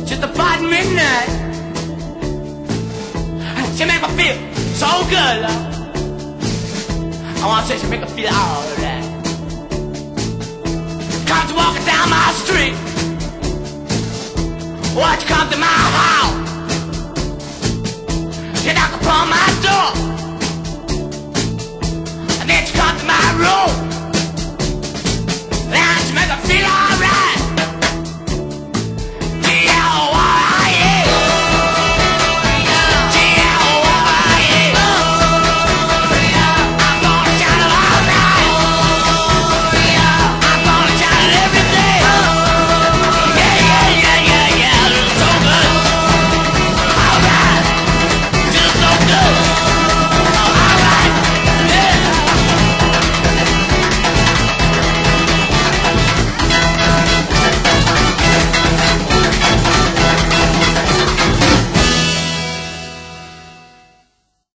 just about midnight. She make me feel so good, love. I wanna say she make me feel alright. Comes walking down my street. Watch you come to my house. You knock upon my door. And then you come to my room.